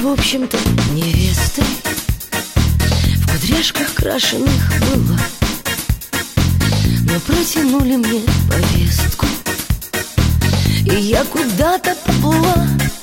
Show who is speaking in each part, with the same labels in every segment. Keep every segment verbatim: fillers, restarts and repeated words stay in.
Speaker 1: в общем-то, невестой в кудряшках крашеных была, но протянули мне повестку, и я куда-то поплыла.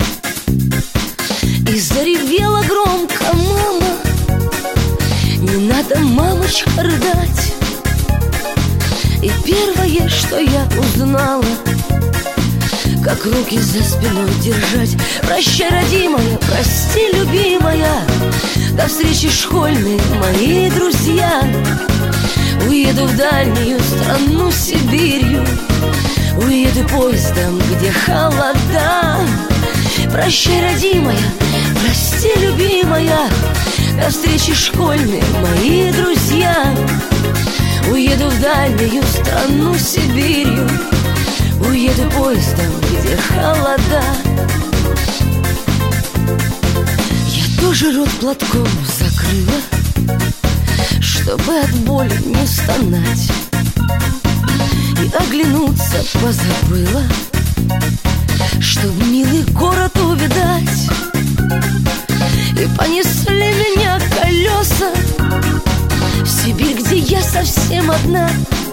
Speaker 1: И заревела громко мама: не надо, мамочка, рыдать. И первое, что я узнала, как руки за спиной держать. Прощай, родимая, прости, любимая, до встречи школьные мои друзья. Уеду в дальнюю страну Сибирью, уеду поездом, где холода. Прощай, родимая, прости, любимая, до встречи школьные мои друзья. Уеду в дальнюю страну Сибирью, уеду поездом, где холода. Я тоже рот платком закрыла, чтобы от боли не стонать, и оглянуться позабыла, чтоб милый город увидать. И понесли меня колеса в Сибирь, где я совсем одна,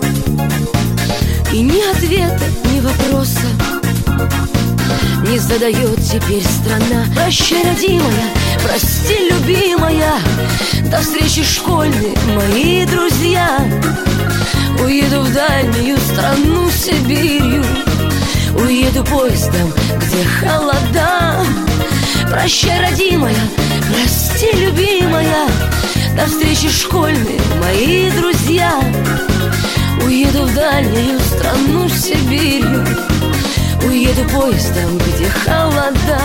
Speaker 1: и ни ответа, ни вопроса не задает теперь страна. Прощай, родимая, прости, любимая, до встречи школьные мои друзья. Уеду в дальнюю страну Сибирью, уеду поездом, где холода. Прощай, родимая, прости, любимая, до встречи школьные мои друзья. Уеду в дальнюю страну Сибирью, уеду поездом, где холода.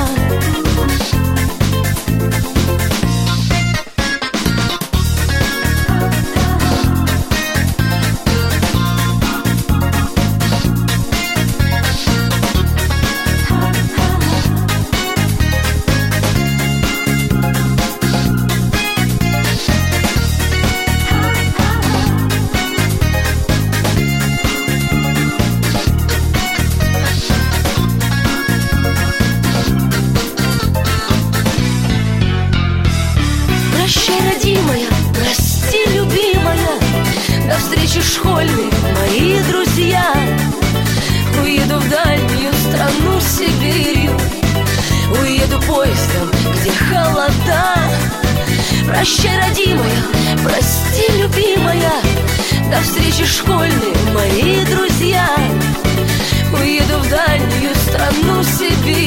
Speaker 1: Прощай, родимая, прости, любимая, до встречи школьные мои друзья. Уеду в дальнюю страну Сибирью, уеду поездом, где холода. Прощай, родимая, прости, любимая, до встречи школьные мои друзья. Уеду в дальнюю страну Сибирью,